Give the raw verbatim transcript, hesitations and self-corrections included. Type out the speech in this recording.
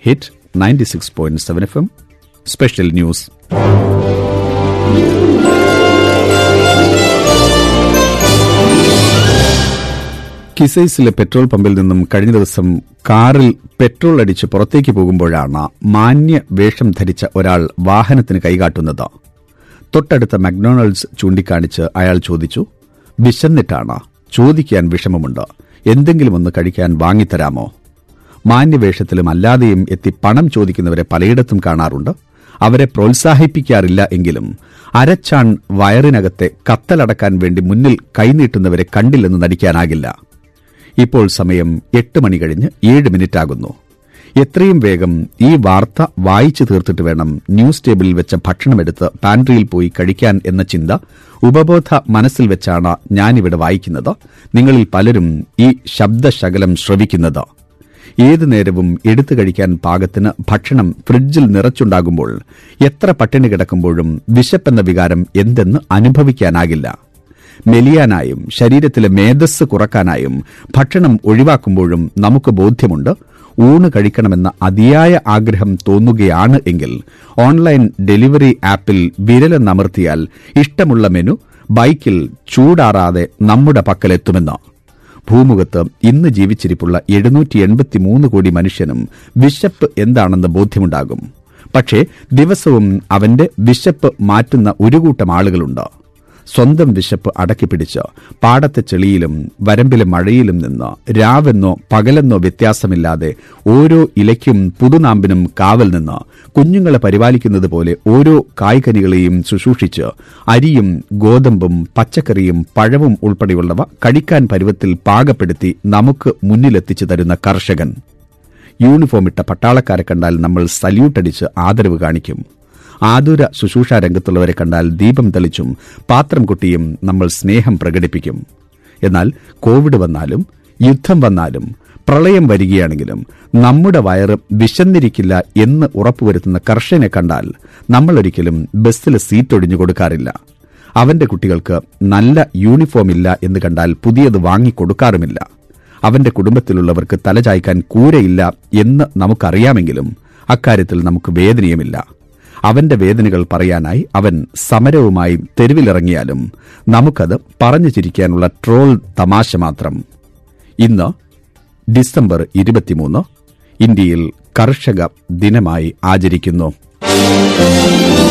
Hit ninety six point seven F M special news. കിസൈസിലെ petrol പമ്പിൽ നിന്നും കഴിഞ്ഞ ദിവസം കാറിൽ പെട്രോൾ അടിച്ച് പുറത്തേക്ക് പോകുമ്പോഴാണ് മാന്യ വേഷം ധരിച്ച ഒരാൾ വാഹനത്തിന് കൈകാട്ടുന്നത്. തൊട്ടടുത്ത മക്ഡൊണാൾഡ്സ് ചൂണ്ടിക്കാണിച്ച് അയാൾ ചോദിച്ചു, വിശന്നിട്ടാണ്, ചോദിക്കാൻ വിഷമമുണ്ട്, എന്തെങ്കിലും ഒന്ന് കഴിക്കാൻ വാങ്ങിത്തരാമോ? മാന്യവേഷത്തിലും അല്ലാതെയും എത്തി പണം ചോദിക്കുന്നവരെ പലയിടത്തും കാണാറുണ്ട്. അവരെ പ്രോത്സാഹിപ്പിക്കാറില്ല എങ്കിലും അരച്ചാൺ വയറിനകത്തെ കത്തലടക്കാൻ വേണ്ടി മുന്നിൽ കൈനീട്ടുന്നവരെ കണ്ടില്ലെന്ന് നടിക്കാനാകില്ല. ഇപ്പോൾ സമയം എട്ട് മണി കഴിഞ്ഞ് ഏഴ് മിനിറ്റാകുന്നു. എത്രയും വേഗം ഈ വാർത്ത വായിച്ചു തീർത്തിട്ട് വേണം ന്യൂസ് ടേബിളിൽ വെച്ച ഭക്ഷണമെടുത്ത് പാൻട്രിയിൽ പോയി കഴിക്കാൻ എന്ന ചിന്ത ഉപബോധ മനസ്സിൽ വെച്ചാണ് ഞാനിവിടെ വായിക്കുന്നത്. നിങ്ങളിൽ പലരും ഈ ശബ്ദശകലം ശ്രവിക്കുന്നത്. ഏതു നേരവും എടുത്തു കഴിക്കാൻ പാകത്തിന് ഭക്ഷണം ഫ്രിഡ്ജിൽ നിറച്ചുണ്ടാകുമ്പോൾ എത്ര പട്ടിണി കിടക്കുമ്പോഴും വിശപ്പെന്ന വികാരം എന്തെന്ന് അനുഭവിക്കാനാകില്ല. മെലിയാനായും ശരീരത്തിലെ മേധസ് കുറക്കാനായും ഭക്ഷണം ഒഴിവാക്കുമ്പോഴും നമുക്ക് ബോധ്യമുണ്ട്. ഊണ് കഴിക്കണമെന്ന അതിയായ ആഗ്രഹം തോന്നുകയാണ് എങ്കിൽ ഓൺലൈൻ ഡെലിവറി ആപ്പിൽ വിരലെന്നമർത്തിയാൽ ഇഷ്ടമുള്ള മെനു ബൈക്കിൽ ചൂടാറാതെ നമ്മുടെ പക്കലെത്തുമെന്ന്. ഭൂമുഖത്ത് ഇന്ന് ജീവിച്ചിരിപ്പുള്ള എഴുന്നൂറ്റി എൺപത്തിമൂന്ന് കോടി മനുഷ്യനും വിശപ്പ് എന്താണെന്ന് ബോധ്യമുണ്ടാകും. പക്ഷേ ദിവസവും അവന്റെ വിശപ്പ് മാറ്റുന്ന ഒരു കൂട്ടം ആളുകളുണ്ട്. സ്വന്തം വിശപ്പ് അടക്കിപ്പിടിച്ച് പാടത്തെ ചെളിയിലും വരമ്പിലെ മഴയിലും നിന്ന് രാവെന്നോ പകലെന്നോ വ്യത്യാസമില്ലാതെ ഓരോ ഇലയ്ക്കും പുതുനാമ്പിനും കാവൽ നിന്ന് കുഞ്ഞുങ്ങളെ പരിപാലിക്കുന്നത് പോലെ ഓരോ കായ്കനികളെയും ശുശ്രൂഷിച്ച് അരിയും ഗോതമ്പും പച്ചക്കറിയും പഴവും ഉൾപ്പെടെയുള്ളവ കഴിക്കാൻ പരുവത്തിൽ പാകപ്പെടുത്തി നമുക്ക് മുന്നിലെത്തിച്ചു തരുന്ന കർഷകൻ. യൂണിഫോമിട്ട പട്ടാളക്കാരെ കണ്ടാൽ നമ്മൾ സല്യൂട്ടടിച്ച് ആദരവ് കാണിക്കും. ആതുര ശുശ്രൂഷാ രംഗത്തുള്ളവരെ കണ്ടാൽ ദീപം തെളിച്ചും പാത്രം കൊട്ടിയും നമ്മൾ സ്നേഹം പ്രകടിപ്പിക്കും. എന്നാൽ കോവിഡ് വന്നാലും യുദ്ധം വന്നാലും പ്രളയം വരികയാണെങ്കിലും നമ്മുടെ വയറ് വിശന്നിരിക്കില്ല എന്ന് ഉറപ്പുവരുത്തുന്ന കർഷകനെ കണ്ടാൽ നമ്മളൊരിക്കലും ബസ്സിൽ സീറ്റ് ഒഴിഞ്ഞു കൊടുക്കാറില്ല. അവന്റെ കുട്ടികൾക്ക് നല്ല യൂണിഫോം ഇല്ല എന്ന് കണ്ടാൽ പുതിയത് വാങ്ങിക്കൊടുക്കാറുമില്ല. അവന്റെ കുടുംബത്തിലുള്ളവർക്ക് തലചായ്ക്കാൻ കൂരയില്ല എന്ന് നമുക്കറിയാമെങ്കിലും അക്കാര്യത്തിൽ നമുക്ക് വേദനയുമില്ല. അവന്റെ വേദനകൾ പറയാനായി അവൻ സമരവുമായി തെരുവിലിറങ്ങിയാലും നമുക്കത് പറഞ്ഞു ചിരിക്കാനുള്ള ട്രോൾ തമാശ മാത്രം. ഇന്ന് ഡിസംബർ ഇരുപത്തിമൂന്ന് ഇന്ത്യയിൽ കർഷക ദിനമായി ആചരിക്കുന്നു.